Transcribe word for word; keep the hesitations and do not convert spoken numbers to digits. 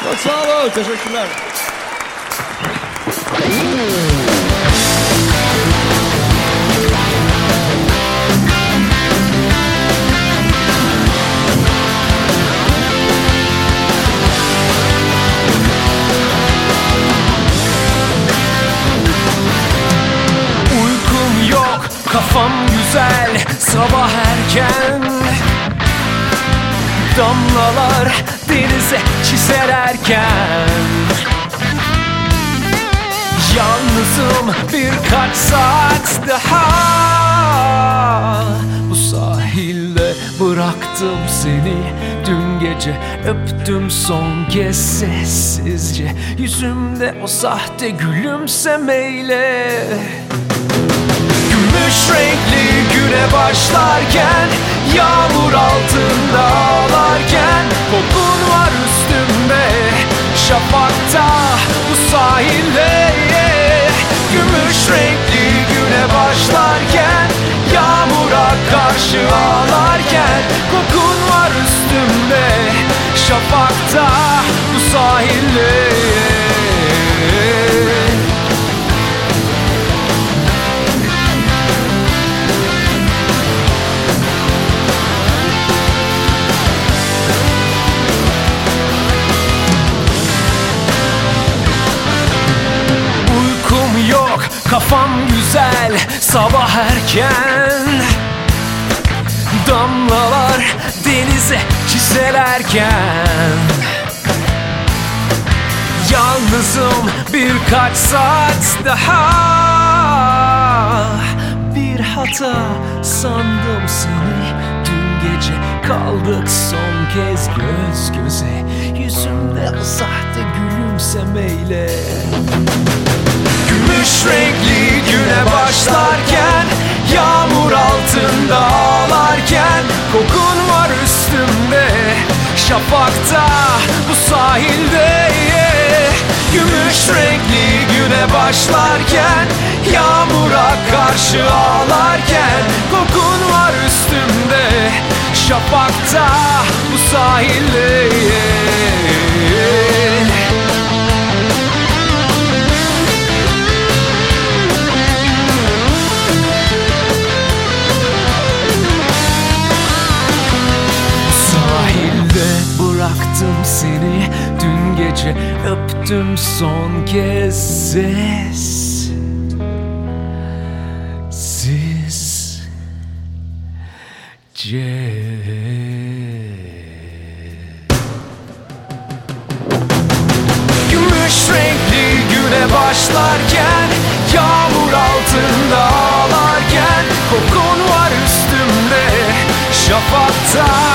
Çok sağ olun, teşekkürler. Uykum yok, kafam güzel, sabah erken. Damlalar denize çisererken, yalnızım birkaç saat daha. Bu sahilde bıraktım seni, dün gece öptüm son kez sessizce, yüzümde o sahte gülümsemeyle. Gümüş renkli güne başlarken, yağmur altında ağlarken, kokun var üstümde, şafakta bu sahilde. Gümüş renkli güne başlarken, yağmura karşı ağlarken, kokun var üstümde, şafakta bu sahilde. Kafam güzel, sabah erken. Damlalar denize çiselerken, yalnızım birkaç saat daha. Bir hata sandım seni, dün gece kaldık son kez göz göze, yüzümde o sahte gülümsemeyle. Gümüş renkli güne başlarken, yağmur altında ağlarken, kokun var üstümde, şafakta bu sahilde. Gümüş renkli güne başlarken, yağmura karşı ağlarken, kokun var üstümde, şafakta bu sahilde. Bıraktım seni, dün gece öptüm son kez ses sizce. Gümüş renkli güne başlarken, yağmur altında ağlarken, kokun var üstümde, şafakta